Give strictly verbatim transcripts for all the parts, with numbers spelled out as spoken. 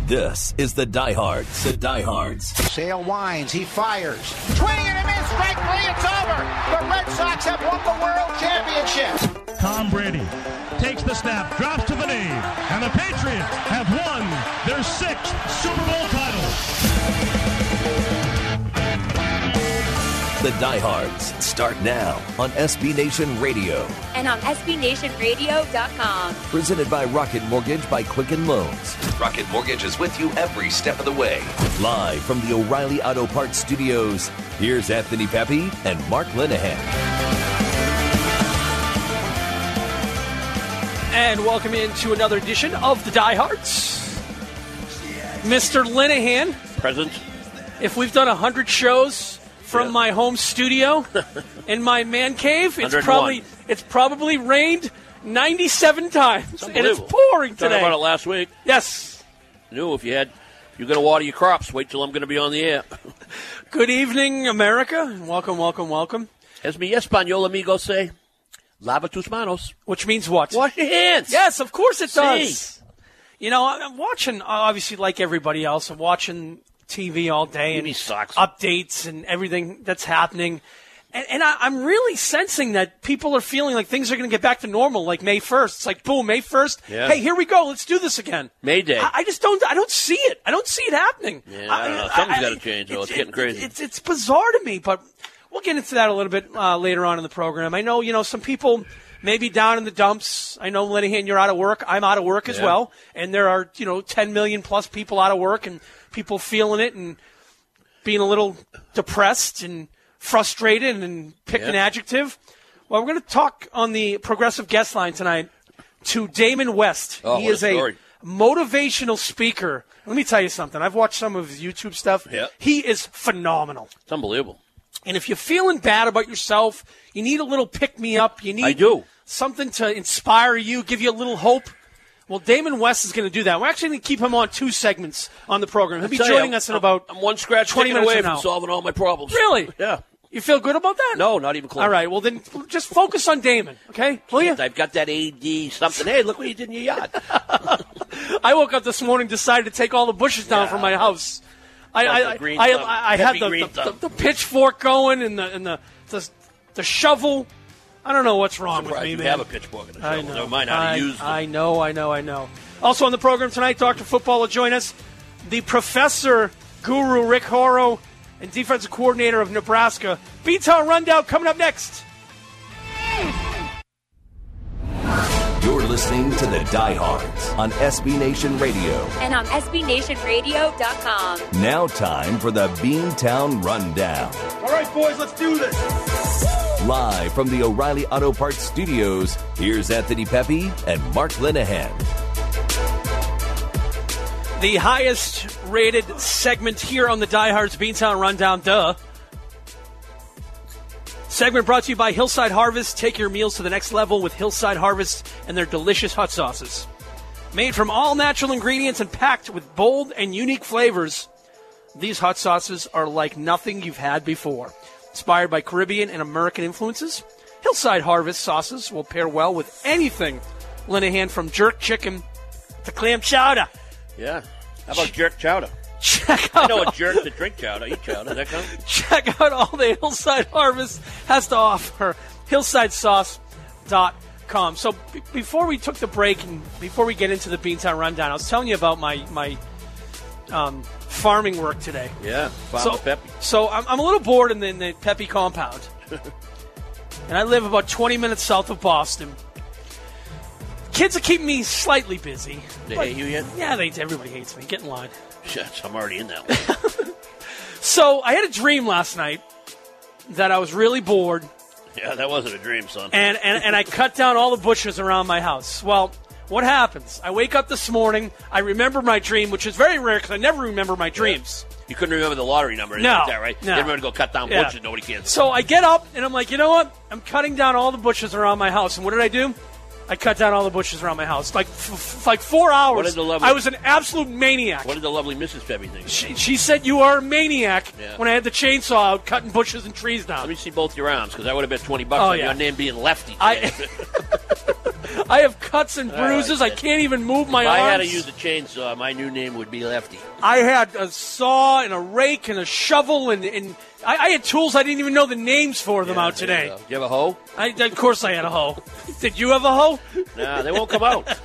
This is the Diehards. The Diehards. Sale winds. He fires. Swing and a miss. Strike three. It's over. The Red Sox have won the World Championship. Tom Brady takes the snap, drops to the knee, and the Patriots have won their sixth Super Bowl title. The Diehards start now on S B Nation Radio. And on S B Nation Radio dot com. Presented by Rocket Mortgage by Quicken Loans. Rocket Mortgage is with you every step of the way. Live from the O'Reilly Auto Parts Studios, here's Anthony Pepe and Mark Linehan. And welcome into another edition of the Diehards. Mister Linehan. Present. If we've done one hundred shows from yeah. my home studio in my man cave, it's probably it's probably rained ninety-seven times, and it's pouring today. Talked about it last week. Yes. Knew if you had, you're going to water your crops. Wait till I'm going to be on the air. Good evening, America. Welcome, welcome, welcome. As mi español amigo say, lava tus manos. Which means what? Wash your hands. Yes, of course it does. See. You know, I'm watching, obviously, like everybody else, I'm watching T V all day and updates and everything that's happening. And, and I, I'm really sensing that people are feeling like things are going to get back to normal, like May first. It's like, boom, May first. Yeah. Hey, here we go. Let's do this again. May Day. I, I just don't I don't see it. I don't see it happening. Yeah, I don't know. Something's got to change, though. It's, it's getting crazy. It's, it's bizarre to me, but we'll get into that a little bit uh, later on in the program. I know, you know, some people maybe down in the dumps. I know, Linehan, you're out of work. I'm out of work as yeah. well. And there are, you know, ten million plus people out of work and people feeling it and being a little depressed and frustrated and pick yeah. an adjective. Well, we're going to talk on the Progressive Guest Line tonight to Damon West. Oh, he what is a, a motivational speaker. Let me tell you something. I've watched some of his YouTube stuff. Yeah. He is phenomenal. It's unbelievable. And if you're feeling bad about yourself, you need a little pick-me-up. You need I do. something to inspire you, give you a little hope. Well, Damon West is going to do that. We're actually going to keep him on two segments on the program. He'll be joining you, us in I'm, about I'm one scratch twenty minutes away from, from solving all my problems. Really? Yeah. You feel good about that? No, not even close. All right, well, then just focus on Damon, okay? Will you? I've got that A D something. Hey, look what you did in your yard. I woke up this morning, decided to take all the bushes down Yeah. from my house. I, I, I, green I, thumb. I, I had Peppy the, green the, the, thumb. the pitchfork going and the and the, the the shovel. I don't know what's wrong with Surprised me, you man. have a pitchfork and a I shovel. know. Never mind how I, to use them. I know, I know, I know. Also on the program tonight, Doctor Football will join us. The professor, guru Rick Horrow, and defensive coordinator of Nebraska. B-Town Rundown coming up next. You're listening to the Diehards on S B Nation Radio. And on S B Nation Radio dot com. Now time for the Beantown Rundown. All right, boys, let's do this. Live from the O'Reilly Auto Parts Studios, here's Anthony Pepe and Mark Linehan. The highest rated segment here on the Diehards Beantown Rundown, duh. Segment brought to you by Hillside Harvest. Take your meals to the next level with Hillside Harvest and their delicious hot sauces. Made from all natural ingredients and packed with bold and unique flavors, these hot sauces are like nothing you've had before. Inspired by Caribbean and American influences, Hillside Harvest sauces will pair well with anything. Linehan, from jerk chicken to clam chowder. Yeah. How about jerk chowder? Check out I know a jerk to drink chowder. Eat chowder. That kind of... Check out all the Hillside Harvest has to offer. hillside sauce dot com. So b- before we took the break and before we get into the Beantown Rundown, I was telling you about my my um, farming work today. Yeah, Farm So, Peppy. so I'm, I'm a little bored in the, in the Pepe compound. And I live about twenty minutes south of Boston. Kids are keeping me slightly busy. They but- hate you yet? Yeah, they everybody hates me. Get in line. Shit, I'm already in that one. So I had a dream last night that I was really bored, Yeah, that wasn't a dream, son. and, and, and I cut down all the bushes around my house. Well, what happens? I wake up this morning, I remember my dream, which is very rare because I never remember my dreams. You couldn't remember the lottery number. No, Like that, right? no. You remember to go cut down Yeah. bushes. Nobody cares. So I get up, and I'm like, you know what? I'm cutting down all the bushes around my house. And what did I do? I cut down all the bushes around my house. Like f- f- like four hours. What did the lovely- I was an absolute maniac. What did the lovely Missus Peppy think? She, she said you are a maniac Yeah. when I had the chainsaw out cutting bushes and trees down. Let me see both your arms, because I would have bet twenty bucks Oh, on yeah. your name being Lefty. I I have cuts and bruises. right. I can't even move my if arms. I had to use a chainsaw, my new name would be Lefty. I had a saw and a rake and a shovel, and, and I, I had tools I didn't even know the names for them Yeah, out there you today. go. Do you have a hoe? I, of course I had a hoe. Did you have a hoe? Nah, they won't come out.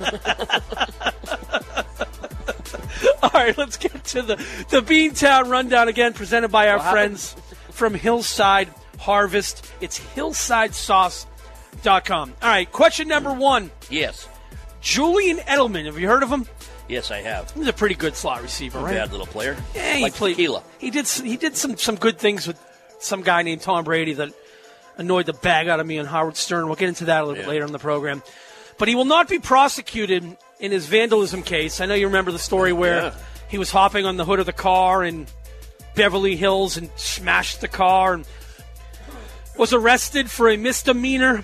All right, let's get to the, the Beantown Rundown again, presented by our What happened? friends from Hillside Harvest. It's hillside sauce dot com. All right, question number one. Yes. Julian Edelman, have you heard of him? Yes, I have. He's a pretty good slot receiver, right? Bad little player. Yeah, he like played. tequila. He did. He did some some good things with some guy named Tom Brady that annoyed the bag out of me and Howard Stern. We'll get into that a little Yeah. bit later in the program. But he will not be prosecuted in his vandalism case. I know you remember the story where Yeah. he was hopping on the hood of the car in Beverly Hills and smashed the car and was arrested for a misdemeanor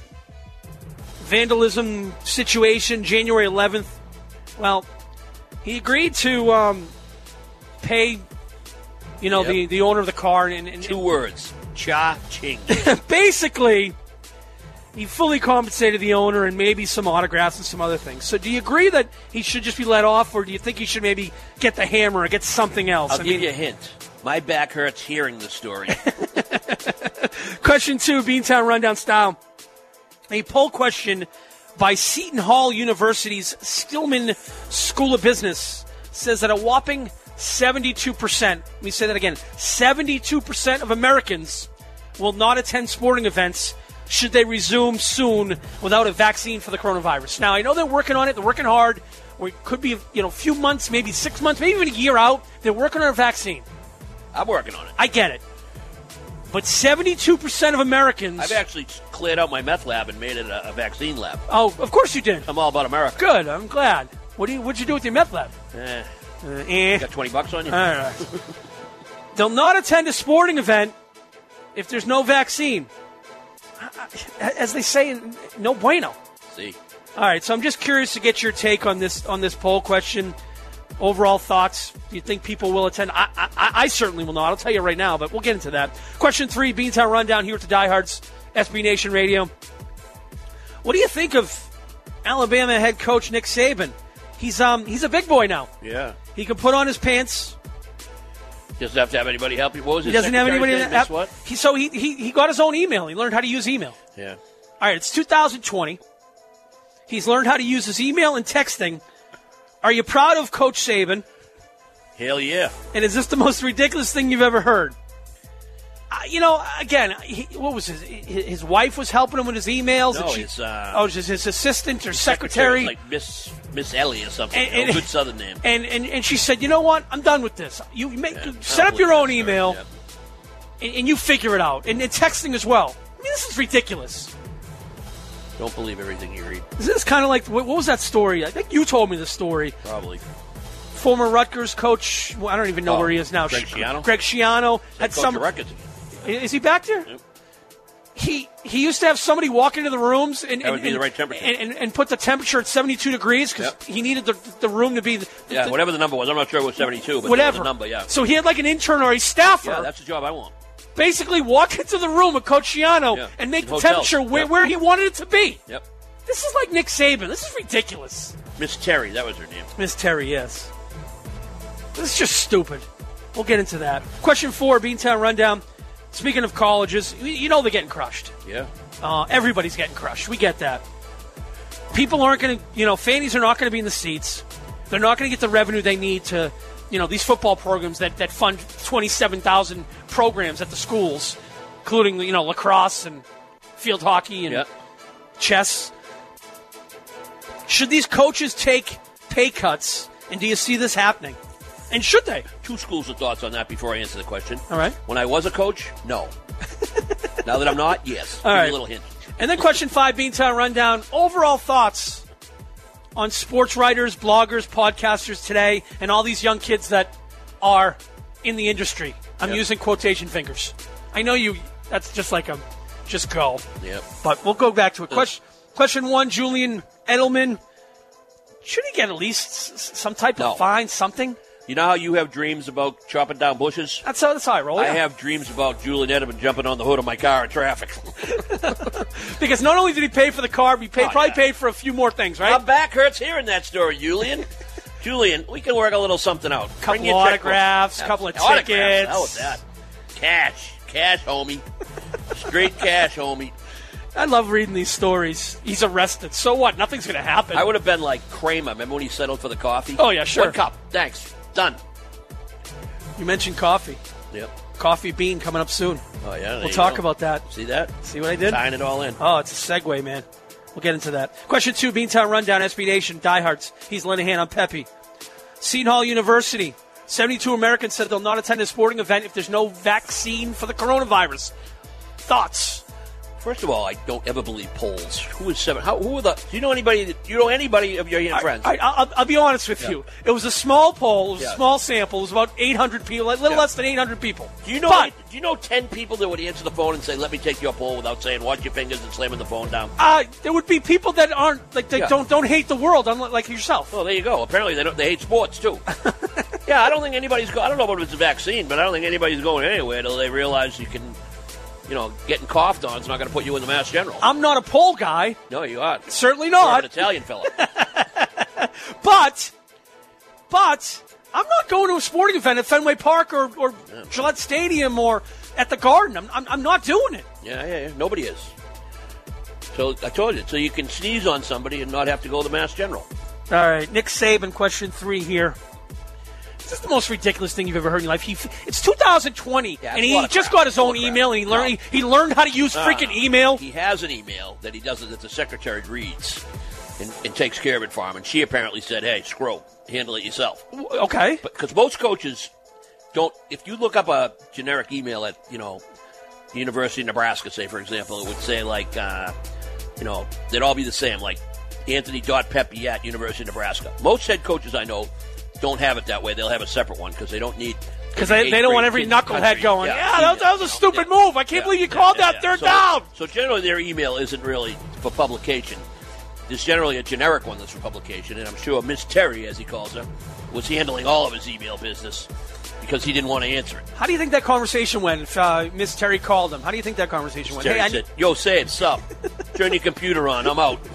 vandalism situation January eleventh. Well, he agreed to um, pay, you know, Yep. the, the owner of the car. And, and, Two words. Cha-ching. basically, he fully compensated the owner and maybe some autographs and some other things. So do you agree that he should just be let off, or do you think he should maybe get the hammer or get something else? I'll I give mean, you a hint. My back hurts hearing the story. Question two, Beantown Rundown style. A poll question by Seton Hall University's Stillman School of Business says that a whopping seventy-two percent, let me say that again, seventy-two percent of Americans will not attend sporting events should they resume soon without a vaccine for the coronavirus. Now, I know they're working on it. They're working hard. Or it could be, you know, a few months, maybe six months, maybe even a year out. They're working on a vaccine. I'm working on it. I get it. But seventy-two percent of Americans... I've actually cleared out my meth lab and made it a, a vaccine lab. Oh, of course you did. I'm all about America. Good. I'm glad. What do you? What'd you do with your meth lab? Eh, Uh, eh. got twenty bucks on you? All right. They'll not attend a sporting event if there's no vaccine. As they say, no bueno. See. All right. So I'm just curious to get your take on this on this poll question. Overall thoughts? Do you think people will attend? I, I, I certainly will not. I'll tell you right now, but we'll get into that. Question three, Beantown Rundown here at the Diehards, S B Nation Radio. What do you think of Alabama head coach Nick Saban? He's um he's a big boy now. Yeah. He can put on his pants. Doesn't have to have anybody help you. What was He his doesn't have anybody. secretary's name? Miss what? He, so he, he he got his own email. He learned how to use email. Yeah. All right, it's two thousand twenty. He's learned how to use his email and texting. Are you proud of Coach Saban? Hell yeah. And is this the most ridiculous thing you've ever heard? Uh, you know, again, he, what was his? His wife was helping him with his emails. No, and she, it's, uh, oh, just his assistant or Secretary, secretary. like Miss Miss Ellie or something. And- you know, and- good Southern name. And, and and she said, you know what? I'm done with this. You make Yeah, set I up your don't own believe that email, story, and, and you figure it out. And, and texting as well. I mean, this is ridiculous. yeah. Don't believe everything you read. Is this kind of like what, what was that story? I think you told me the story. Probably. Former Rutgers coach. Well, I don't even know Oh, where he is now. Greg Sh- Schiano? Greg Schiano had Coach some. of records. Is he back there? Yep. He he used to have somebody walk into the rooms and That would and, be the and- right temperature. and, and, and put the temperature at seventy-two degrees because Yep. he needed the, the room to be the, Yeah, the- whatever the number was. I'm not sure it was seventy-two, but whatever the number, yeah. So he had like an intern or a staffer Yeah, that's the job I want. basically walk into the room with Coach Schiano Yeah. and make In the hotels. temperature where, Yep. where he wanted it to be. Yep. This is like Nick Saban. This is ridiculous. Miss Terry, that was her name. Miss Terry, yes. This is just stupid. We'll get into that. Question four, Beantown Rundown. Speaking of colleges, you know they're getting crushed. Yeah. Uh, everybody's getting crushed. We get that. People aren't going to, you know, fannies are not going to be in the seats. They're not going to get the revenue they need to, you know, these football programs that, that fund twenty-seven thousand programs at the schools, including, you know, lacrosse and field hockey and Yep. chess. Should these coaches take pay cuts, and do you see this happening? And should they? Two schools of thoughts on that before I answer the question. All right. When I was a coach, no. Now that I'm not, yes. All Give me right. a little hint. And then question five, Beantown Rundown. Overall thoughts on sports writers, bloggers, podcasters today, and all these young kids that are in the industry. I'm Yep. using quotation fingers. I know you, that's just like a, just go. Yep. But we'll go back to it. Question, question one, Julian Edelman, should he get at least s- some type No. of fine, something? You know how you have dreams about chopping down bushes? That's how, that's how I roll. I yeah. have dreams about Julian Edelman jumping on the hood of my car in traffic. Because not only did he pay for the car, but he paid, Oh, probably yeah. paid for a few more things, right? My back hurts hearing that story, Julian. Julian, we can work a little something out. Couple Bring your checkbook. autographs, Yeah. couple of Autographs, tickets. How was that? Cash. Cash, homie. Straight cash, homie. I love reading these stories. He's arrested. So what? Nothing's going to happen. I would have been like Kramer. Remember when he settled for the coffee? Oh, yeah, sure. One cup. Thanks. Done. You mentioned coffee. Yep. Coffee bean coming up soon. Oh, yeah. there We'll you talk go. about that. See that? See what I did? Tying it all in. Oh, it's a segue, man. We'll get into that. Question two, Beantown Rundown, S B Nation, diehards. He's Linehan, I'm Peppy. Seton Hall University. seventy-two Americans said they'll not attend a sporting event if there's no vaccine for the coronavirus. Thoughts? First of all, I don't ever believe polls. Who is seven? How, who are the? Do you know anybody? That, do you know anybody of your I, friends? I, I'll, I'll be honest with Yeah. you. It was a small poll. It was Yeah. a small sample. It was about eight hundred people, a little Yeah. less than eight hundred people. do you know? But, do you know ten people that would answer the phone and say, "Let me take your poll," without saying, "Watch your fingers," and slamming the phone down? uh, there would be people that aren't, like, they Yeah. don't don't hate the world, unlike like yourself. Well, there you go. Apparently, they don't. They hate sports too. Yeah, I don't think anybody's. Go, I don't know about if it's a vaccine, but I don't think anybody's going anywhere till they realize you can. You know, getting coughed on is not going to put you in the Mass General. I'm not a poll guy. no, you are. Certainly You're not. an Italian fella. But, but, I'm not going to a sporting event at Fenway Park or, or Gillette Stadium or at the Garden. I'm, I'm, I'm not doing it. Yeah, yeah, yeah. Nobody is. So I told you. So you can sneeze on somebody and not have to go to the Mass General. All right, Nick Saban, question three here. This is the most ridiculous thing you've ever heard in your life. He, it's two thousand twenty, Yeah, and it's a he lot of just crap. got his It's a lot own of crap. email, and he learned No. he, he learned how to use No, freaking no. email. He has an email that he does that the secretary reads and, and takes care of it for him. And she apparently said, "Hey, screw, handle it yourself." Okay. But because most coaches don't, if you look up a generic email at you know the University of Nebraska, say for example, it would say like uh, you know they'd all be the same, like Anthony Pepe at University of Nebraska. Most head coaches I know don't have it that way. They'll have a separate one because they don't need. Because they, they don't want every knucklehead going, yeah, that, was- that was a stupid move. I can't believe you called that third so, down. So generally their email isn't really for publication. There's generally a generic one that's for publication, and I'm sure Miss Terry, as he calls her, was handling all of his email business because he didn't want to answer it. How do you think that conversation went if uh, Miss Terry called him? How do you think that conversation went? Terry I said, yo, say it, sup. Turn your computer on. I'm out.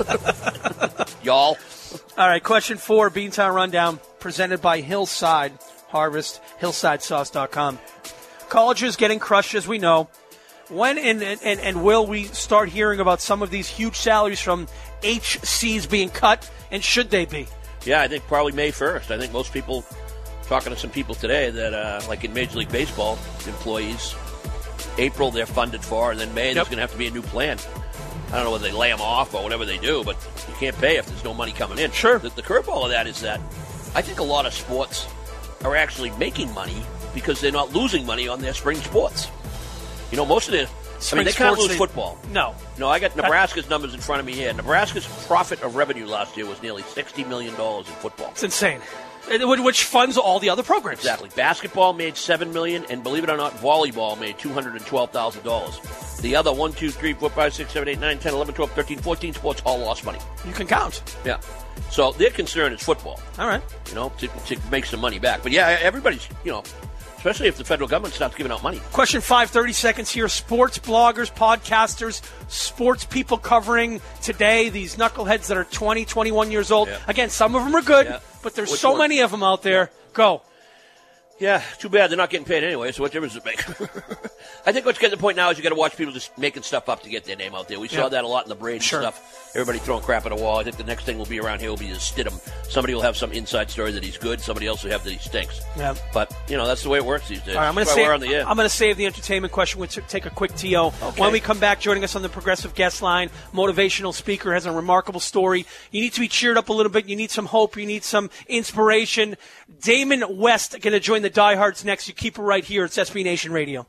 Y'all. All right, question four, Beantown Rundown, presented by Hillside Harvest, hillside sauce dot com. Colleges getting crushed, as we know. When and, and, and will we start hearing about some of these huge salaries from H Cs being cut, and should they be? Yeah, I think probably May first. I think most people, talking to some people today, that uh, like in Major League Baseball, employees, April they're funded for, and then May Yep. there's going to have to be a new plan. I don't know whether they lay them off or whatever they do, but you can't pay if there's no money coming in. Sure. The, the curveball of that is that I think a lot of sports are actually making money because they're not losing money on their spring sports. You know, most of their, I Spring mean, they can't sports, lose they- football. No. No, I got Nebraska's numbers in front of me here. Nebraska's profit of revenue last year was nearly sixty million dollars in football. It's insane. It- Which funds all the other programs. Exactly. Basketball made seven million dollars, and believe it or not, volleyball made two hundred twelve thousand dollars. The other one, two, three, four, five, six, seven, eight, nine, ten, eleven, twelve, thirteen, fourteen sports all lost money. You can count. Yeah. So their concern is football, All right. you know, to, to make some money back. But yeah, everybody's, you know, especially if the federal government starts giving out money. Question five, thirty seconds here. Sports bloggers, podcasters, sports people covering today, these knuckleheads that are twenty, twenty-one years old. Yeah. Again, some of them are good, Yeah. but there's Which so one? many of them out there. Go. Yeah, too bad they're not getting paid anyway, so what difference does it make? I think what's getting to the point now is you got to watch people just making stuff up to get their name out there. We saw Yeah. that a lot in the Brady Sure. stuff. Everybody throwing crap at a wall. I think the next thing will be around here will be the Stidham. Somebody will have some inside story that he's good. Somebody else will have that he stinks. Yeah. But, you know, that's the way it works these days. All right, I'm going to That's why save. we're on the air. I'm going to save the entertainment question. We'll t- take a quick T O. Okay. When we come back, joining us on the Progressive Guest Line, motivational speaker, has a remarkable story. You need to be cheered up a little bit. You need some hope. You need some inspiration. Damon West going to join the diehards next. You keep it right here. It's S B Nation Radio.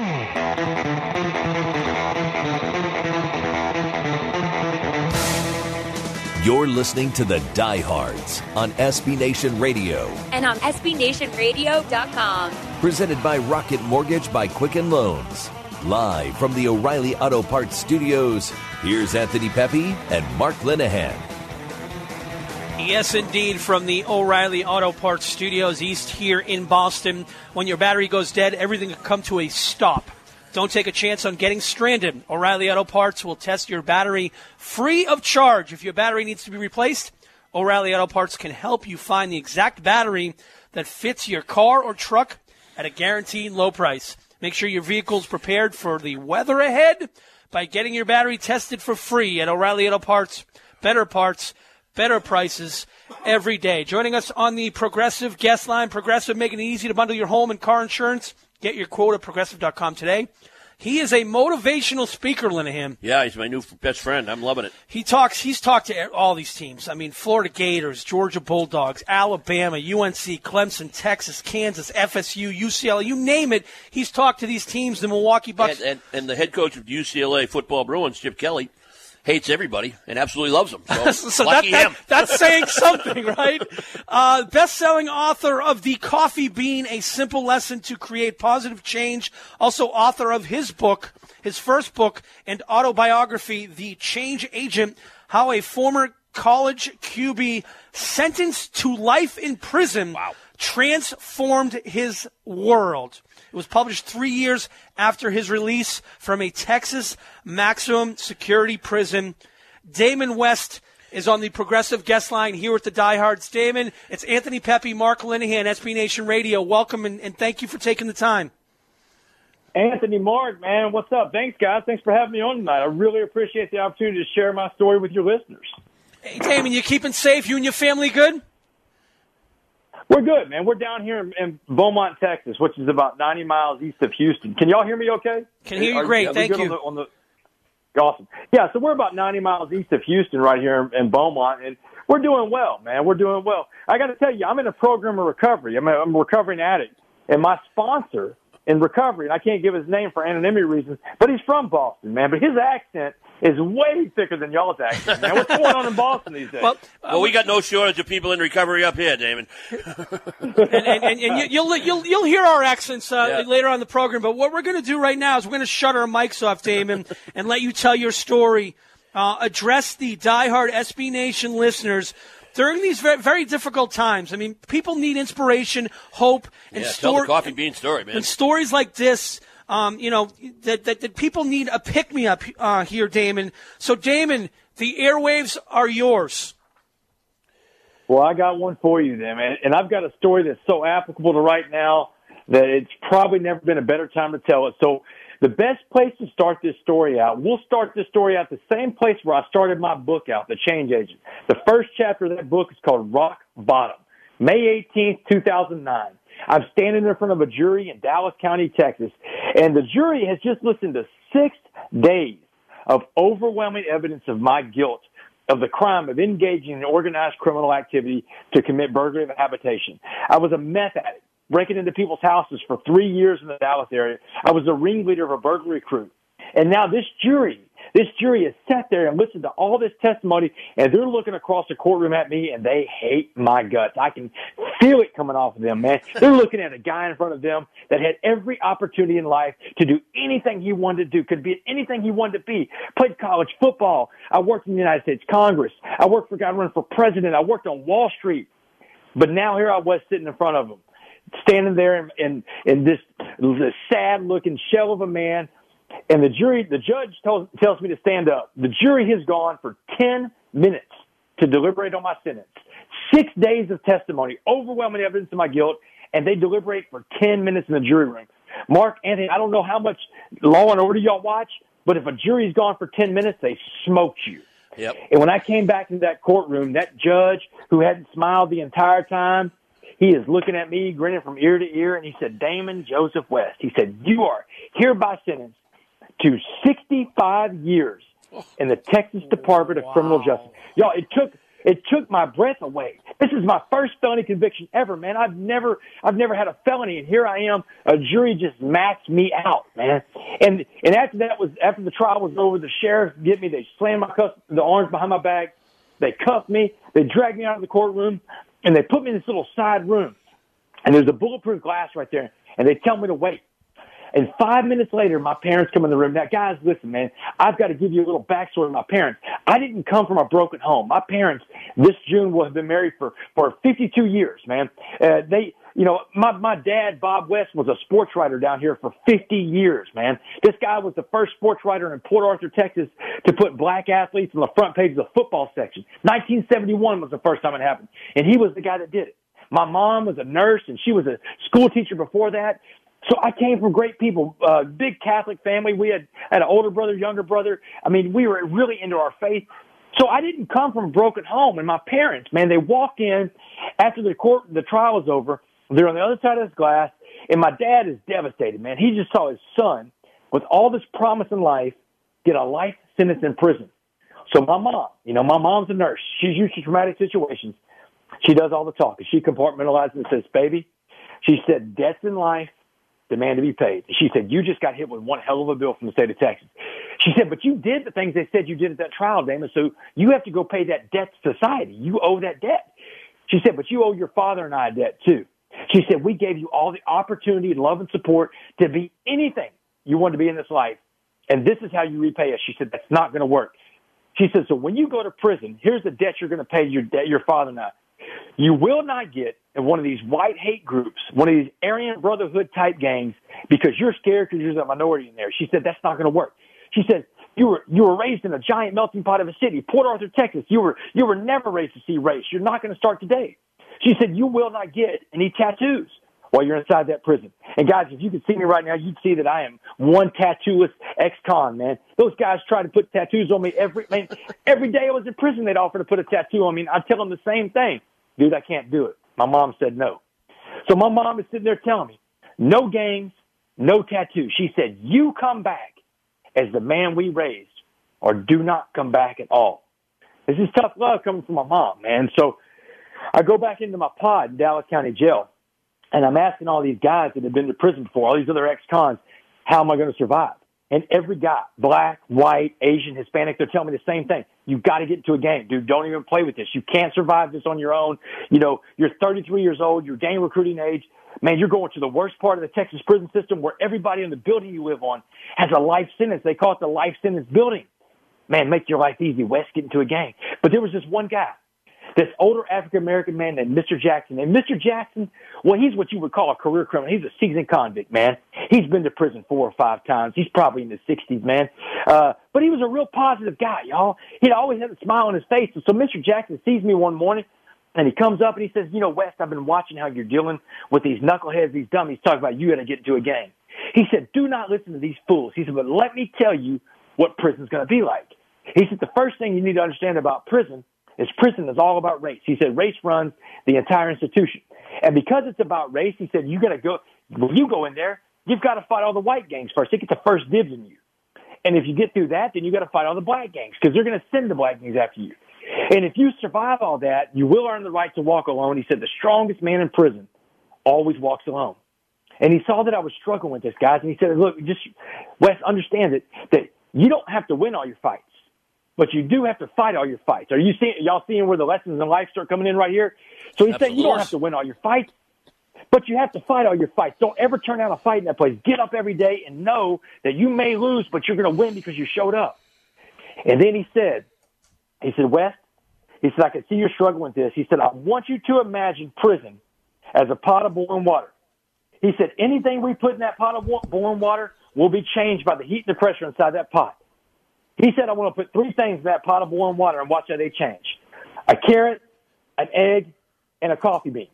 You're listening to the Diehards on S B Nation Radio, And on S B Nation Radio dot com. presented by Rocket Mortgage by Quicken Loans. Live from the O'Reilly Auto Parts Studios, here's Anthony Pepe and Mark Linehan. Yes, indeed, from the O'Reilly Auto Parts Studios East here in Boston. When your battery goes dead, everything can come to a stop. Don't take a chance on getting stranded. O'Reilly Auto Parts will test your battery free of charge. If your battery needs to be replaced, O'Reilly Auto Parts can help you find the exact battery that fits your car or truck at a guaranteed low price. Make sure your vehicle's prepared for the weather ahead by getting your battery tested for free at O'Reilly Auto Parts. Better parts, better prices every day. Joining us on the Progressive guest line, Progressive making it easy to bundle your home and car insurance. Get your quote at progressive dot com today. He is a motivational speaker, Linehan. Yeah, he's my new best friend. I'm loving it. He talks. He's talked to all these teams. I mean, Florida Gators, Georgia Bulldogs, Alabama, U N C, Clemson, Texas, Kansas, F S U, U C L A, you name it. He's talked to these teams, the Milwaukee Bucks. And, and, and the head coach of U C L A football Bruins, Chip Kelly, hates everybody and absolutely loves them. So, so lucky that, him. That, that's saying something, right? Uh, best-selling author of The Coffee Bean, A Simple Lesson to Create Positive Change. Also author of his book, his first book and autobiography, The Change Agent, How a Former College Q B sentenced to life in prison wow. transformed his world. It was published three years after his release from a Texas maximum security prison. Damon West is on the Progressive guest line here with the Diehards. Damon, it's Anthony Pepe, Mark Linehan, S B Nation Radio. Welcome, and, and thank you for taking the time. Anthony, Mark, man, what's up? Thanks, guys. Thanks for having me on tonight. I really appreciate the opportunity to share my story with your listeners. Hey, Damon, you keeping safe? You and your family good? We're good, man. We're down here in, in Beaumont, Texas, which is about ninety miles east of Houston. Can y'all hear me okay? Can hear you are, great. Thank you. On the, on the, awesome. Yeah, so we're about ninety miles east of Houston right here in, in Beaumont, and we're doing well, man. We're doing well. I got to tell you, I'm in a program of recovery. I'm a, I'm a recovering addict, and my sponsor in recovery, and I can't give his name for anonymity reasons, but he's from Boston, man. But his accent is way thicker than y'all's accent, man. What's going on in Boston these days? Well, uh, well, we got no shortage of people in recovery up here, Damon. and and, and, and you'll, you'll, you'll hear our accents uh, yeah. later on in the program, but what we're going to do right now is we're going to shut our mics off, Damon, and let you tell your story. Uh, address the diehard S B Nation listeners during these very, very difficult times. I mean, people need inspiration, hope, and yeah, story. Tell the coffee bean story, man. And stories like this, um, you know, that, that, that people need a pick-me-up uh, here, Damon. So, Damon, the airwaves are yours. Well, I got one for you then, man. And I've got a story that's so applicable to right now that it's probably never been a better time to tell it. So the best place to start this story out, we'll start this story out the same place where I started my book out, The Change Agent. The first chapter of that book is called Rock Bottom, May eighteenth, two thousand nine. I'm standing in front of a jury in Dallas County, Texas, and the jury has just listened to six days of overwhelming evidence of my guilt of the crime of engaging in organized criminal activity to commit burglary of a habitation. I was a meth addict, breaking into people's houses for three years in the Dallas area. I was the ringleader of a burglary crew. And now this jury, this jury has sat there and listened to all this testimony, and they're looking across the courtroom at me, and they hate my guts. I can feel it coming off of them, man. They're looking at a guy in front of them that had every opportunity in life to do anything he wanted to do, could be anything he wanted to be. Played college football. I worked in the United States Congress. I worked for, got run for president. I worked on Wall Street. But now here I was sitting in front of them, standing there in, in, in this, this sad-looking shell of a man. And the jury, the judge tells, tells me to stand up. The jury has gone for ten minutes to deliberate on my sentence. Six days of testimony, overwhelming evidence of my guilt, and they deliberate for ten minutes in the jury room. Mark, Anthony, I don't know how much Law and Order y'all watch, but if a jury's gone for ten minutes, they smoked you. Yep. And when I came back into that courtroom, that judge who hadn't smiled the entire time, he is looking at me, grinning from ear to ear, and he said, Damon Joseph West, he said, you are hereby sentenced to sixty-five years in the Texas Department of wow. Criminal Justice. Y'all, it took it took my breath away. This is my first felony conviction ever, man. I've never I've never had a felony, and here I am. A jury just maxed me out, man. And and after that was after the trial was over, the sheriff get me. They slammed my cuff, the arms behind my back. They cuffed me. They dragged me out of the courtroom, and they put me in this little side room. And there's a bulletproof glass right there, and they tell me to wait. And five minutes later, my parents come in the room. Now, guys, listen, man, I've got to give you a little backstory of my parents. I didn't come from a broken home. My parents this June will have been married for, for fifty-two years, man. Uh, they, you know, my, my dad, Bob West, was a sports writer down here for fifty years, man. This guy was the first sports writer in Port Arthur, Texas, to put black athletes on the front page of the football section. nineteen seventy-one was the first time it happened, and he was the guy that did it. My mom was a nurse, and she was a school teacher before that. So I came from great people, uh, big Catholic family. We had, had an older brother, younger brother. I mean, we were really into our faith. So I didn't come from a broken home. And my parents, man, they walk in after the court, the trial was over. They're on the other side of this glass, and my dad is devastated, man. He just saw his son, with all this promise in life, get a life sentence in prison. So my mom, you know, my mom's a nurse. She's used to traumatic situations. She does all the talking. She compartmentalizes and says, baby, she said, debts in life demand to be paid. She said, you just got hit with one hell of a bill from the state of Texas. She said, but you did the things they said you did at that trial, Damon, so you have to go pay that debt to society. You owe that debt. She said, but you owe your father and I a debt too. She said, we gave you all the opportunity and love and support to be anything you wanted to be in this life, and this is how you repay us. She said, that's not going to work. She said, so when you go to prison, here's the debt you're going to pay your debt, your father and I. You will not get in one of these white hate groups, one of these Aryan Brotherhood type gangs, because you're scared because you're a minority in there. She said, that's not going to work. She said, you were, you were raised in a giant melting pot of a city, Port Arthur, Texas. You were, you were never raised to see race. You're not going to start today. She said, you will not get any tattoos while you're inside that prison. And guys, if you could see me right now, you'd see that I am one tattooist ex-con, man. Those guys try to put tattoos on me every, man, every day I was in prison, they'd offer to put a tattoo on me. And I'd tell them the same thing. Dude, I can't do it. My mom said no. So my mom is sitting there telling me, no gangs, no tattoos. She said, you come back as the man we raised, or do not come back at all. This is tough love coming from my mom, man. So I go back into my pod in Dallas County Jail, and I'm asking all these guys that have been to prison before, all these other ex-cons, how am I going to survive? And every guy, black, white, Asian, Hispanic, they're telling me the same thing. You've got to get into a game. Dude, don't even play with this. You can't survive this on your own. You know, you're thirty-three years old. You're gang recruiting age. Man, you're going to the worst part of the Texas prison system where everybody in the building you live on has a life sentence. They call it the life sentence building. Man, make your life easy. Wes, get into a gang. But there was this one guy, this older African-American man named Mister Jackson. And Mister Jackson, well, he's what you would call a career criminal. He's a seasoned convict, man. He's been to prison four or five times. He's probably in his sixties, man. Uh, but he was a real positive guy, y'all. He'd always had a smile on his face. And so Mister Jackson sees me one morning, and he comes up and he says, you know, Wes, I've been watching how you're dealing with these knuckleheads, these dummies, talking about you got to get into a gang. He said, do not listen to these fools. He said, but let me tell you what prison's going to be like. He said, the first thing you need to understand about prison is prison is all about race. He said, race runs the entire institution. And because it's about race, he said, you got to go, when you go in there, you've got to fight all the white gangs first. They get the first dibs in you. And if you get through that, then you got to fight all the black gangs because they're going to send the black gangs after you. And if you survive all that, you will earn the right to walk alone. He said, the strongest man in prison always walks alone. And he saw that I was struggling with this, guys. And he said, look, just, Wes, understand it, that you don't have to win all your fights, but you do have to fight all your fights. Are you seeing, y'all seeing where the lessons in life start coming in right here? So he Absolutely. said, you don't have to win all your fights, but you have to fight all your fights. Don't ever turn down a fight in that place. Get up every day and know that you may lose, but you're going to win because you showed up. And then he said, he said, Wes, he said, I can see you're struggling with this. He said, I want you to imagine prison as a pot of boiling water. He said, anything we put in that pot of boiling water will be changed by the heat and the pressure inside that pot. He said, I want to put three things in that pot of boiling water and watch how they change. A carrot, an egg, and a coffee bean.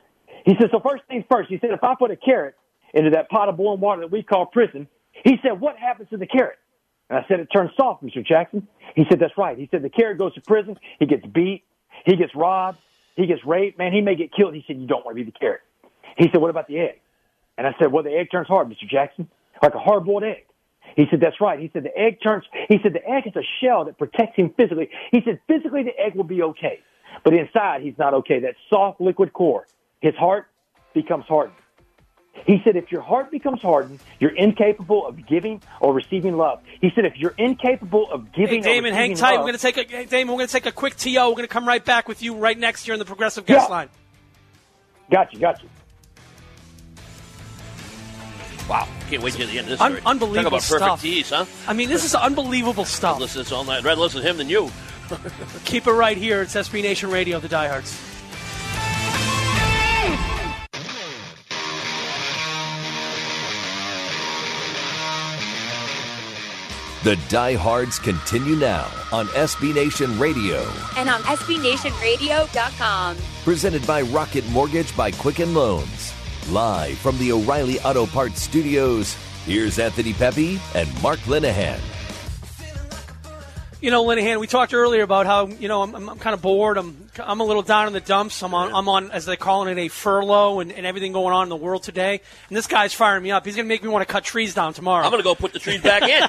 He said, so first things first, he said, if I put a carrot into that pot of boiling water that we call prison, he said, what happens to the carrot? And I said, it turns soft, Mister Jackson. He said, that's right. He said, the carrot goes to prison. He gets beat. He gets robbed. He gets raped. Man, he may get killed. He said, you don't want to be the carrot. He said, what about the egg? And I said, well, the egg turns hard, Mister Jackson, like a hard-boiled egg. He said, that's right. He said, the egg turns, he said, the egg is a shell that protects him physically. He said, physically, the egg will be okay. But inside, he's not okay. That soft liquid core, his heart becomes hardened. He said, if your heart becomes hardened, you're incapable of giving or receiving love. He said, if you're incapable of giving hey, Damon, or hang receiving tight. love. We're going to take a, hey, Damon, we're going to take a quick T O. We're going to come right back with you right next year in the Progressive Guest yeah. Line. Got you, got you. Wow. Can't wait to the end of this Un- story. unbelievable Talk about perfect stuff. tease, huh? I mean, this is unbelievable stuff. I'd listen to this all night. I'd rather listen to him than you. Keep it right here. It's S B Nation Radio, the Diehards. The Diehards continue now on S B Nation Radio. And on S B Nation Radio dot com. Presented by Rocket Mortgage by Quicken Loans. Live from the O'Reilly Auto Parts Studios, here's Anthony Pepe and Mark Linehan. You know, Linehan, we talked earlier about how, you know, I'm, I'm kind of bored. I'm I'm a little down in the dumps. I'm on, I'm on as they're calling it, a furlough and, and everything going on in the world today. And this guy's firing me up. He's going to make me want to cut trees down tomorrow. I'm going to go put the trees back in.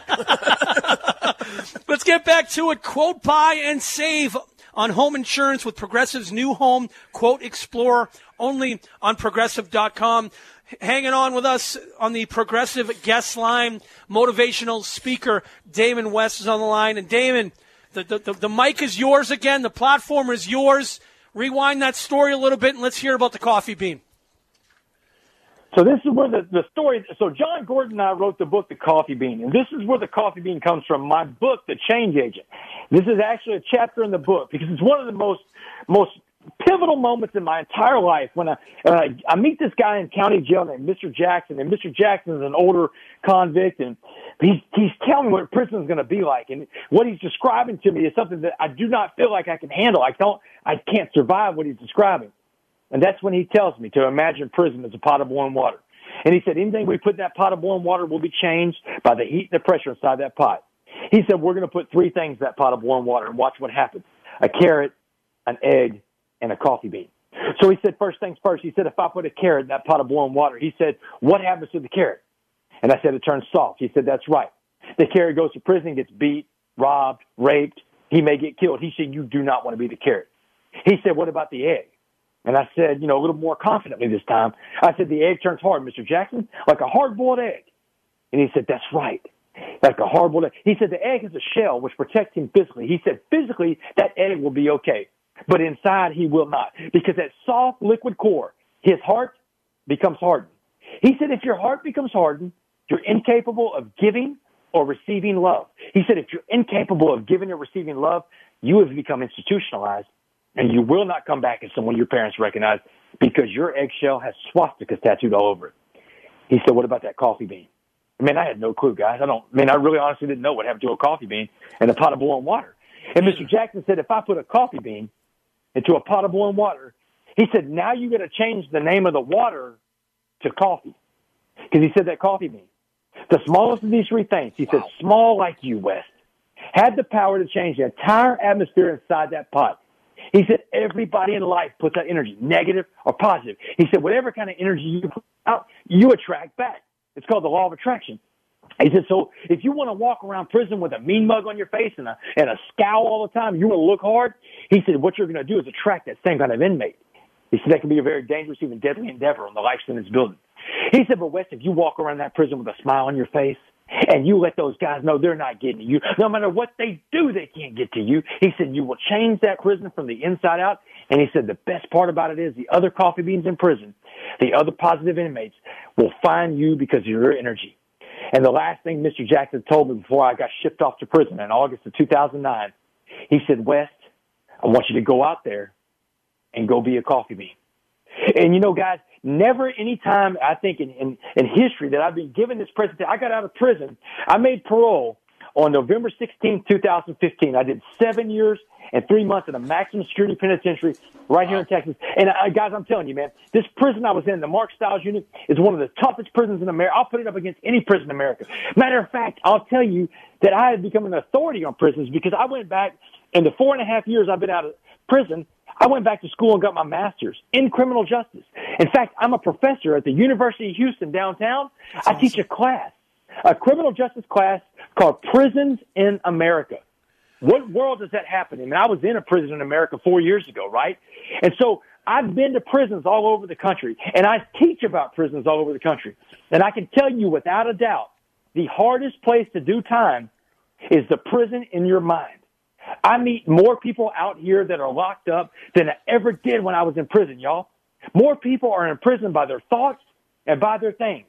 Let's get back to it. Quote, buy, and save on home insurance with Progressive's new home Quote Explorer, only on Progressive dot com. Hanging on with us on the Progressive guest line, motivational speaker Damon West is on the line. And Damon, the, the, the, the mic is yours again. The platform is yours. Rewind that story a little bit, and let's hear about the coffee bean. So this is where the, the story, so John Gordon and I wrote the book, The Coffee Bean, and this is where the coffee bean comes from, my book, The Change Agent. This is actually a chapter in the book because it's one of the most, most pivotal moments in my entire life when I, uh, I meet this guy in county jail named Mister Jackson, and Mister Jackson is an older convict, and he's, he's telling me what prison is going to be like, and what he's describing to me is something that I do not feel like I can handle. I don't, I can't survive what he's describing. And that's when he tells me to imagine prison as a pot of boiling water. And he said, anything we put in that pot of boiling water will be changed by the heat and the pressure inside that pot. He said, we're going to put three things in that pot of boiling water and watch what happens. A carrot, an egg, and a coffee bean. So he said, first things first. He said, if I put a carrot in that pot of boiling water, he said, what happens to the carrot? And I said, it turns soft. He said, that's right. The carrot goes to prison, gets beat, robbed, raped. He may get killed. He said, you do not want to be the carrot. He said, what about the egg? And I said, you know, a little more confidently this time, I said, the egg turns hard, Mister Jackson, like a hard-boiled egg. And he said, that's right, like a hard-boiled egg. He said, the egg is a shell which protects him physically. He said, physically, that egg will be okay. But inside, he will not. Because that soft, liquid core, his heart becomes hardened. He said, if your heart becomes hardened, you're incapable of giving or receiving love. He said, if you're incapable of giving or receiving love, you have become institutionalized. And you will not come back as someone your parents recognize because your eggshell has swastikas tattooed all over it. He said, what about that coffee bean? I mean, I had no clue, guys. I don't, I mean, I really honestly didn't know what happened to a coffee bean in a pot of boiling water. And Mister Jackson said, if I put a coffee bean into a pot of boiling water, he said, now you got to change the name of the water to coffee. Because he said that coffee bean, the smallest of these three things, he said, small like you, West, had the power to change the entire atmosphere inside that pot. He said, everybody in life puts out energy, negative or positive. He said, whatever kind of energy you put out, you attract back. It's called the law of attraction. He said, so if you want to walk around prison with a mean mug on your face and a, and a scowl all the time, you want to look hard, he said, what you're going to do is attract that same kind of inmate. He said, that can be a very dangerous, even deadly endeavor on the life sentence building. He said, but West, if you walk around that prison with a smile on your face, and you let those guys know they're not getting to you, no matter what they do, they can't get to you. He said, you will change that prison from the inside out. And he said, the best part about it is the other coffee beans in prison, the other positive inmates will find you because of your energy. And the last thing Mister Jackson told me before I got shipped off to prison in August of two thousand nine, he said, West, I want you to go out there and go be a coffee bean. And, you know, guys, never any time, I think, in, in, in history that I've been given this presentation. I got out of prison. I made parole on November sixteenth, two thousand fifteen. I did seven years and three months in a maximum security penitentiary right here in Texas. And, uh, guys, I'm telling you, man, this prison I was in, the Mark Stiles unit, is one of the toughest prisons in America. I'll put it up against any prison in America. Matter of fact, I'll tell you that I have become an authority on prisons because I went back in the four and a half years I've been out of prison. I went back to school and got my master's in criminal justice. In fact, I'm a professor at the University of Houston downtown. That's I awesome. teach a class, a criminal justice class called Prisons in America. What world does that happen in? I mean, I was in a prison in America four years ago, right? And so I've been to prisons all over the country, and I teach about prisons all over the country. And I can tell you without a doubt, the hardest place to do time is the prison in your mind. I meet more people out here that are locked up than I ever did when I was in prison, y'all. More people are in prison by their thoughts and by their things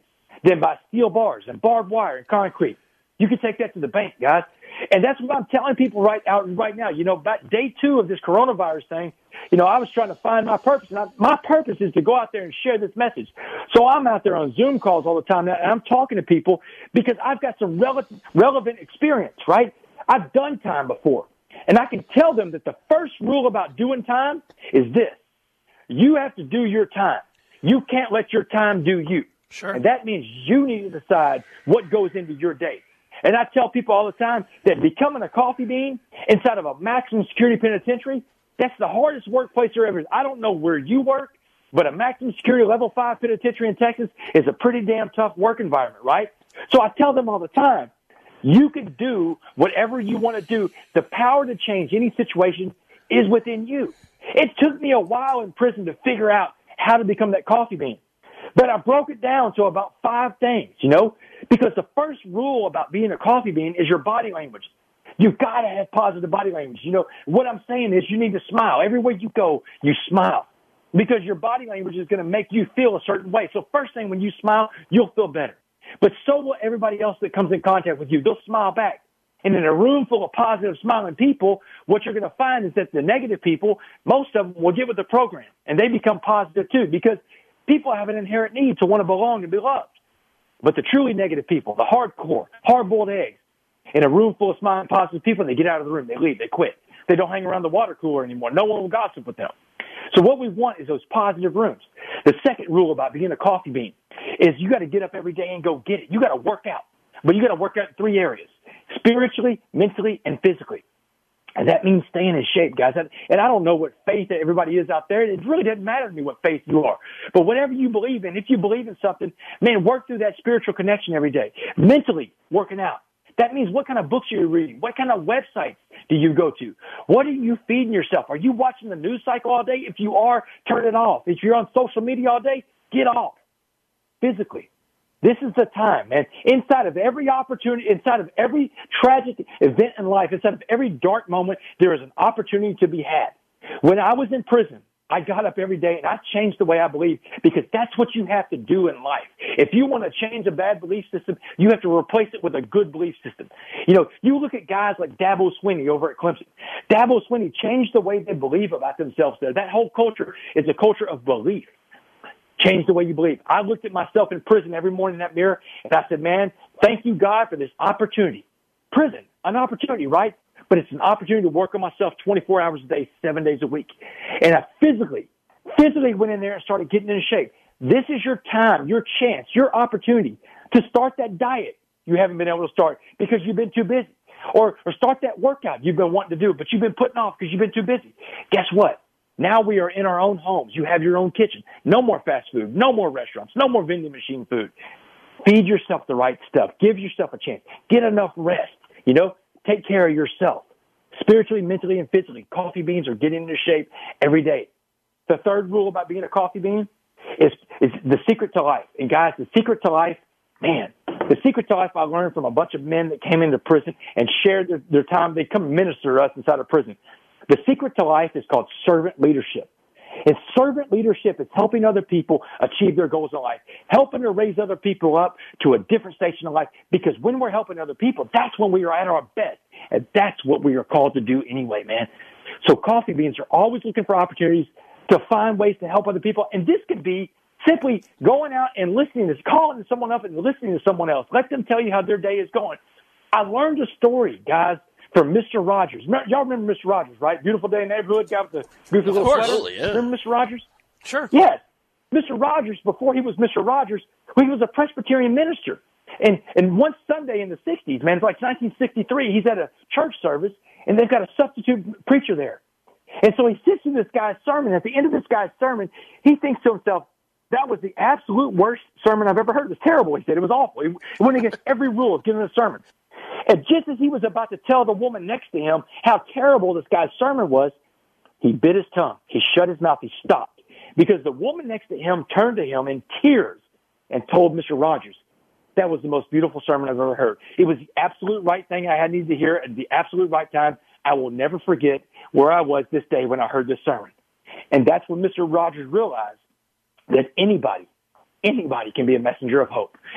than by steel bars and barbed wire and concrete. You can take that to the bank, guys. And that's what I'm telling people right out right now. You know, about day two of this coronavirus thing, you know, I was trying to find my purpose. And I, my purpose is to go out there and share this message. So I'm out there on Zoom calls all the time now, and I'm talking to people because I've got some relevant, relevant experience, right? I've done time before. And I can tell them that the first rule about doing time is this. You have to do your time. You can't let your time do you. Sure. And that means you need to decide what goes into your day. And I tell people all the time that becoming a coffee bean inside of a maximum security penitentiary, that's the hardest workplace there ever is. I don't know where you work, but a maximum security level five penitentiary in Texas is a pretty damn tough work environment, right? So I tell them all the time, you can do whatever you want to do. The power to change any situation is within you. It took me a while in prison to figure out how to become that coffee bean. But I broke it down to about five things, you know, because the first rule about being a coffee bean is your body language. You've got to have positive body language. You know, what I'm saying is you need to smile. Everywhere you go, you smile because your body language is going to make you feel a certain way. So first thing, when you smile, you'll feel better. But so will everybody else that comes in contact with you. They'll smile back. And in a room full of positive, smiling people, what you're going to find is that the negative people, most of them will get with the program, and they become positive too because people have an inherent need to want to belong and be loved. But the truly negative people, the hardcore, hard-boiled eggs, in a room full of smiling, positive people, they get out of the room. They leave. They quit. They don't hang around the water cooler anymore. No one will gossip with them. So what we want is those positive rooms. The second rule about being a coffee bean is you got to get up every day and go get it. You got to work out. But you got to work out in three areas, spiritually, mentally, and physically. And that means staying in shape, guys. And I don't know what faith that everybody is out there. It really doesn't matter to me what faith you are. But whatever you believe in, if you believe in something, man, work through that spiritual connection every day. Mentally, working out. That means what kind of books are you reading? What kind of websites do you go to? What are you feeding yourself? Are you watching the news cycle all day? If you are, turn it off. If you're on social media all day, get off. Physically. This is the time, man. Inside of every opportunity, inside of every tragic event in life, inside of every dark moment, there is an opportunity to be had. When I was in prison, I got up every day and I changed the way I believe because that's what you have to do in life. If you want to change a bad belief system, you have to replace it with a good belief system. You know, you look at guys like Dabo Swinney over at Clemson. Dabo Swinney changed the way they believe about themselves there. That whole culture is a culture of belief. Change the way you believe. I looked at myself in prison every morning in that mirror, and I said, man, thank you, God, for this opportunity. Prison, an opportunity, right? But it's an opportunity to work on myself twenty-four hours a day, seven days a week. And I physically, physically went in there and started getting into shape. This is your time, your chance, your opportunity to start that diet you haven't been able to start because you've been too busy. Or, or start that workout you've been wanting to do, but you've been putting off because you've been too busy. Guess what? Now we are in our own homes. You have your own kitchen. No more fast food. No more restaurants. No more vending machine food. Feed yourself the right stuff. Give yourself a chance. Get enough rest. You know, take care of yourself. Spiritually, mentally, and physically. Coffee beans are getting into shape every day. The third rule about being a coffee bean is, is the secret to life. And guys, the secret to life, man, the secret to life I learned from a bunch of men that came into prison and shared their, their time. They come minister to us inside of prison. The secret to life is called servant leadership. And servant leadership is helping other people achieve their goals in life, helping to raise other people up to a different station of life. Because when we're helping other people, that's when we are at our best. And that's what we are called to do anyway, man. So coffee beans are always looking for opportunities to find ways to help other people. And this could be simply going out and listening to, calling someone up and listening to someone else. Let them tell you how their day is going. I learned a story, guys, from Mister Rogers. Y'all remember Mister Rogers, right? Beautiful Day in the Neighborhood, guy with the goofy little course, sweater. yeah. Remember Mister Rogers? Sure. Yes. Mister Rogers, before he was Mister Rogers, he was a Presbyterian minister. And and one Sunday in the sixties, man, it's like nineteen sixty-three, he's at a church service, and they've got a substitute preacher there. And so he sits in this guy's sermon. At the end of this guy's sermon, he thinks to himself, that was the absolute worst sermon I've ever heard. It was terrible, he said. It was awful. It went against every rule of giving a sermon. And just as he was about to tell the woman next to him how terrible this guy's sermon was, he bit his tongue. He shut his mouth. He stopped. Because the woman next to him turned to him in tears and told Mister Rogers, that was the most beautiful sermon I've ever heard. It was the absolute right thing I had needed to hear at the absolute right time. I will never forget where I was this day when I heard this sermon. And that's when Mister Rogers realized that anybody, anybody can be a messenger of hope.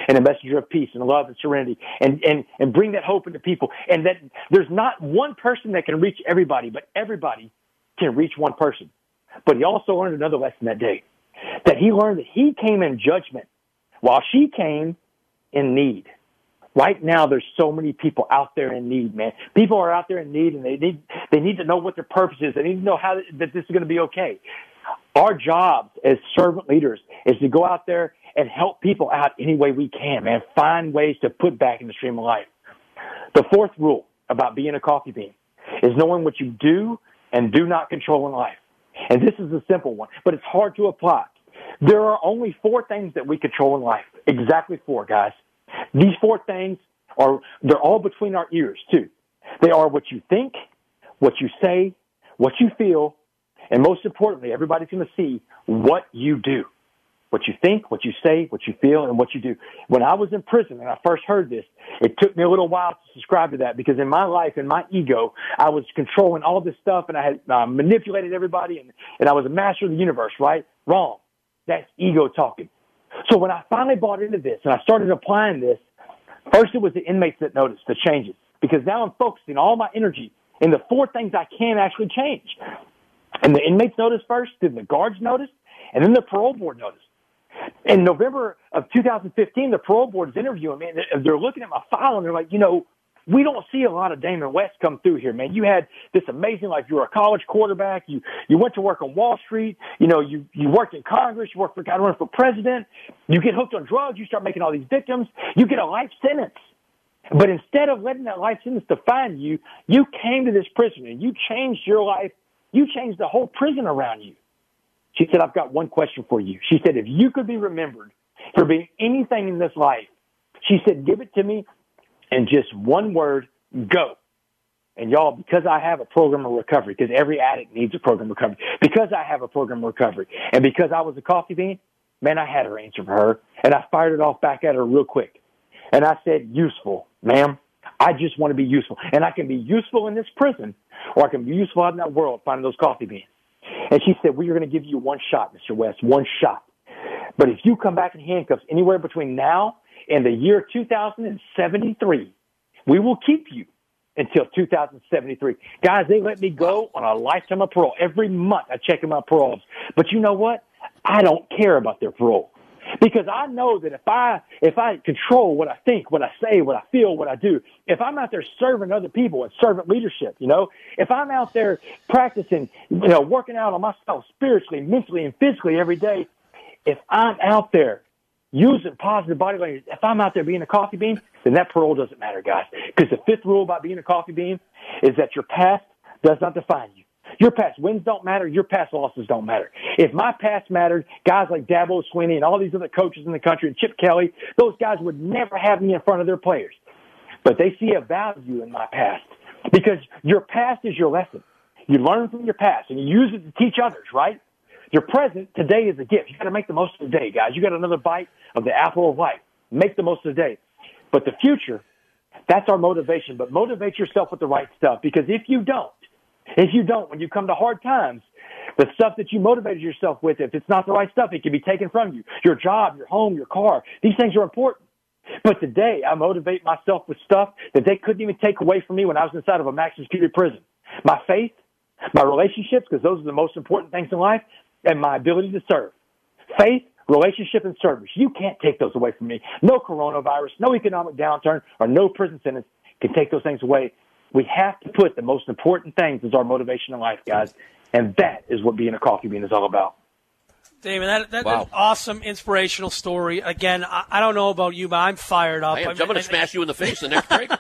and a messenger of peace and love and serenity, and, and, and bring that hope into people. And that there's not one person that can reach everybody, but everybody can reach one person. But he also learned another lesson that day, that he learned that he came in judgment while she came in need. Right now, there's so many people out there in need, man. People are out there in need, and they need they need to know what their purpose is. They need to know how that this is going to be okay. Our job as servant leaders is to go out there and help people out any way we can, man. Find ways to put back in the stream of life. The fourth rule about being a coffee bean is knowing what you do and do not control in life. And this is a simple one, but it's hard to apply. There are only four things that we control in life. Exactly four, guys. These four things are, they're all between our ears, too. They are what you think, what you say, what you feel, and most importantly, everybody's going to see what you do. What you think, what you say, what you feel, and what you do. When I was in prison and I first heard this, it took me a little while to subscribe to that, because in my life, in my ego, I was controlling all this stuff, and I had uh, manipulated everybody, and, and I was a master of the universe, right? Wrong. That's ego talking. So when I finally bought into this and I started applying this, first it was the inmates that noticed the changes, because now I'm focusing all my energy in the four things I can actually change. And the inmates noticed first, then the guards noticed, and then the parole board noticed. In November of two thousand fifteen, the parole board is interviewing me, and they're looking at my file, and they're like, you know, we don't see a lot of Damon West come through here, man. You had this amazing life. You were a college quarterback. You you went to work on Wall Street. You know, you, you worked in Congress. You worked for, got run for president. You get hooked on drugs. You start making all these victims. You get a life sentence. But instead of letting that life sentence define you, you came to this prison, and you changed your life. You changed the whole prison around you. She said, I've got one question for you. She said, if you could be remembered for being anything in this life, she said, give it to me in just one word, go. And y'all, because I have a program of recovery, because every addict needs a program of recovery, because I have a program of recovery, and because I was a coffee bean, man, I had her answer for her, and I fired it off back at her real quick. And I said, useful, ma'am. I just want to be useful. And I can be useful in this prison, or I can be useful out in that world finding those coffee beans. And she said, we are going to give you one shot, Mister West, one shot. But if you come back in handcuffs anywhere between now and the year two thousand seventy-three, we will keep you until two thousand seventy-three. Guys, they let me go on a lifetime of parole. Every month I check in my paroles. But you know what? I don't care about their parole. Because I know that if I if I control what I think, what I say, what I feel, what I do, if I'm out there serving other people and servant leadership, you know, if I'm out there practicing, you know, working out on myself spiritually, mentally, and physically every day, if I'm out there using positive body language, if I'm out there being a coffee bean, then that parole doesn't matter, guys. Because the fifth rule about being a coffee bean is that your past does not define you. Your past wins don't matter. Your past losses don't matter. If my past mattered, guys like Dabo Swinney and all these other coaches in the country and Chip Kelly, those guys would never have me in front of their players. But they see a value in my past because your past is your lesson. You learn from your past and you use it to teach others, right? Your present today is a gift. You got to make the most of the day, guys. You got another bite of the apple of life. Make the most of the day. But the future, that's our motivation. But motivate yourself with the right stuff, because if you don't, If you don't, when you come to hard times, the stuff that you motivated yourself with, if it's not the right stuff, it can be taken from you. Your job, your home, your car. These things are important. But today, I motivate myself with stuff that they couldn't even take away from me when I was inside of a maximum security prison. My faith, my relationships, because those are the most important things in life, and my ability to serve. Faith, relationship, and service. You can't take those away from me. No coronavirus, no economic downturn, or no prison sentence can take those things away. We have to put the most important things as our motivation in life, guys. And that is what being a coffee bean is all about. Damon, that, that's wow. an awesome, inspirational story. Again, I, I don't know about you, but I'm fired up. I am. I I'm going to smash you in the face the next break.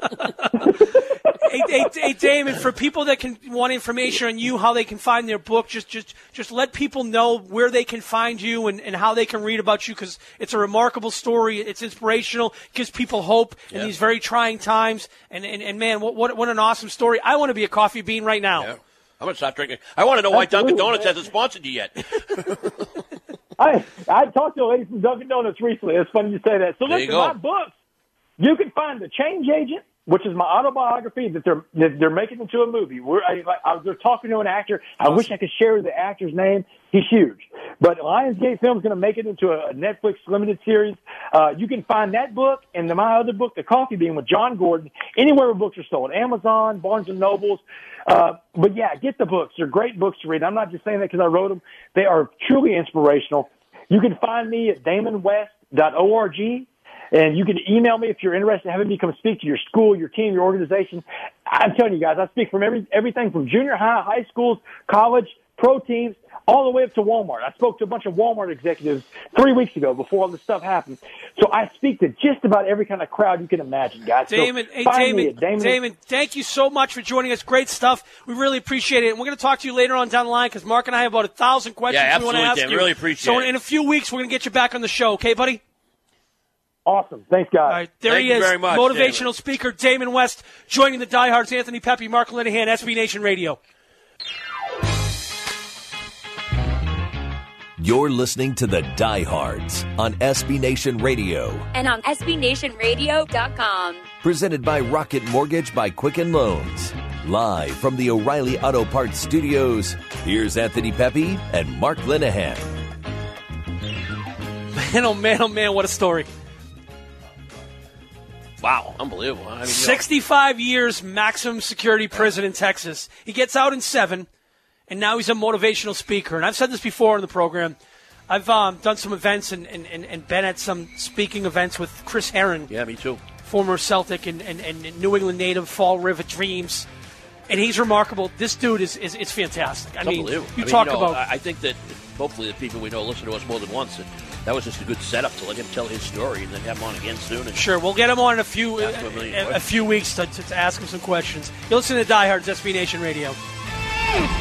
hey, hey, hey, Damon, for people that can want information on you, how they can find their book, just just, just let people know where they can find you and, and how they can read about you, because it's a remarkable story. It's inspirational, gives people hope in yeah. these very trying times. And, and, and man, what, what what an awesome story. I want to be a coffee bean right now. Yeah. I'm going to stop drinking. I want to know why Absolutely, Dunkin' Donuts man. hasn't sponsored you yet. I I talked to a lady from Dunkin' Donuts recently. It's funny you say that. So There you listen, go. my books, you can find The Change Agent, which is my autobiography that they're that they're making into a movie. We're, I, I, they're talking to an actor. I awesome. wish I could share the actor's name. He's huge. But Lionsgate Films is going to make it into a Netflix limited series. Uh, you can find that book and the, my other book, The Coffee Bean with John Gordon, anywhere where books are sold. Amazon, Barnes and Nobles. Uh, but yeah, get the books. They're great books to read. I'm not just saying that because I wrote them. They are truly inspirational. You can find me at damon west dot org. And you can email me if you're interested in having me come speak to your school, your team, your organization. I'm telling you guys, I speak from every everything from junior high, high schools, college, pro teams, all the way up to Walmart. I spoke to a bunch of Walmart executives three weeks ago before all this stuff happened. So I speak to just about every kind of crowd you can imagine, guys. Damon, so hey, Damon, Damon, Damon, thank you so much for joining us. Great stuff. We really appreciate it. And we're going to talk to you later on down the line because Mark and I have about a thousand questions yeah, we want to ask Dan. you. Really appreciate so it. So in a few weeks, we're going to get you back on the show. Okay, buddy? Awesome. Thanks, guys. All right, there Thank he you is, very much, motivational Damon. speaker Damon West, joining the diehards, Anthony Pepe, Mark Linehan, S B Nation Radio. You're listening to the Diehards on S B Nation Radio. And on S B Nation Radio dot com. Presented by Rocket Mortgage by Quicken Loans. Live from the O'Reilly Auto Parts Studios, here's Anthony Pepe and Mark Linehan. Man, oh man, oh man, what a story. Wow, unbelievable. I mean, sixty-five you know. years maximum security prison in Texas. He gets out in seven, and now he's a motivational speaker. And I've said this before in the program. I've um, done some events and, and, and, and been at some speaking events with Chris Herron. Yeah, me too. Former Celtic and, and, and New England native, Fall River Dreams. And he's remarkable. This dude is, is, is fantastic. I it's mean, you I mean, talk you know, about... I think that hopefully the people we know listen to us more than once. And that was just a good setup to let him tell his story and then have him on again soon. And sure, we'll get him on in a few a, a, a few weeks to, to, to ask him some questions. You listen to Diehards, S B Nation Radio.